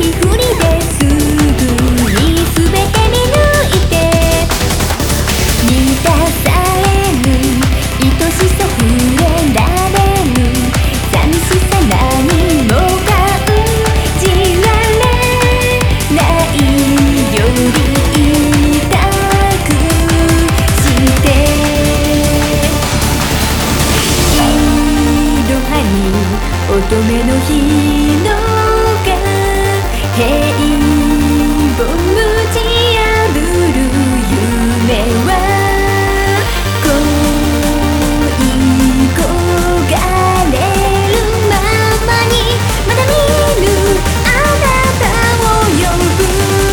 ふりですぐに全て見抜いて満たされぬ愛しさ触れられぬ寂しさ何も感じられないより痛くしていろはに乙女の日のが平凡無知破る夢は恋焦がれるままにまだ見ぬあなたを呼ぶ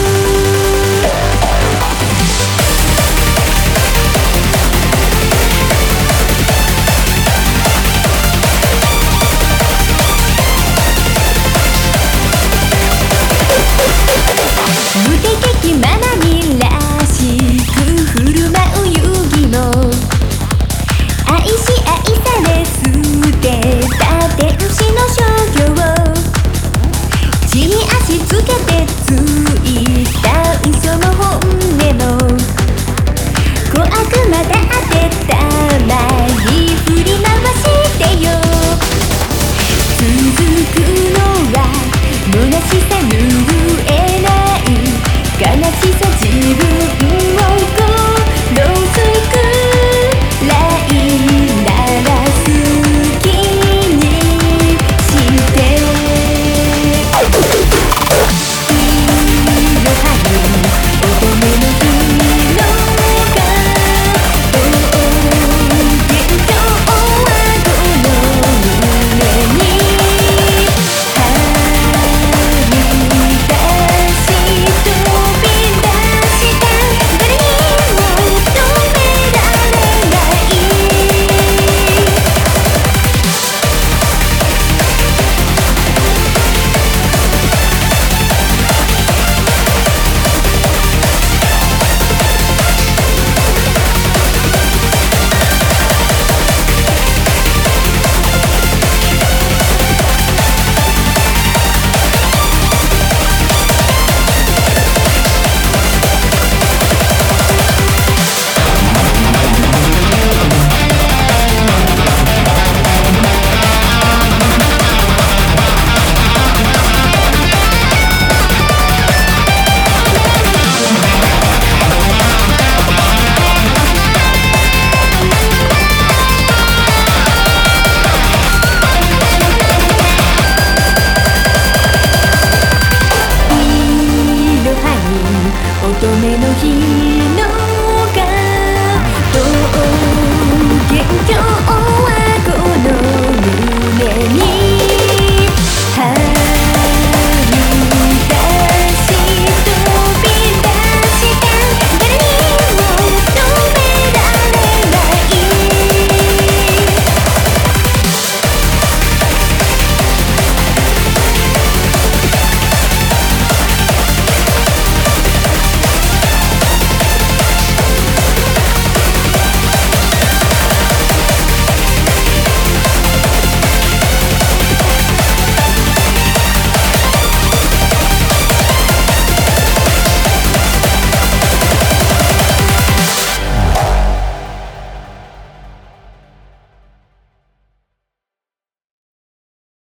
無敵ママにらしく振る舞う遊戯も愛し愛され捨てた天使の商業地に足つけてついた嘘も本音も小悪魔だってたまに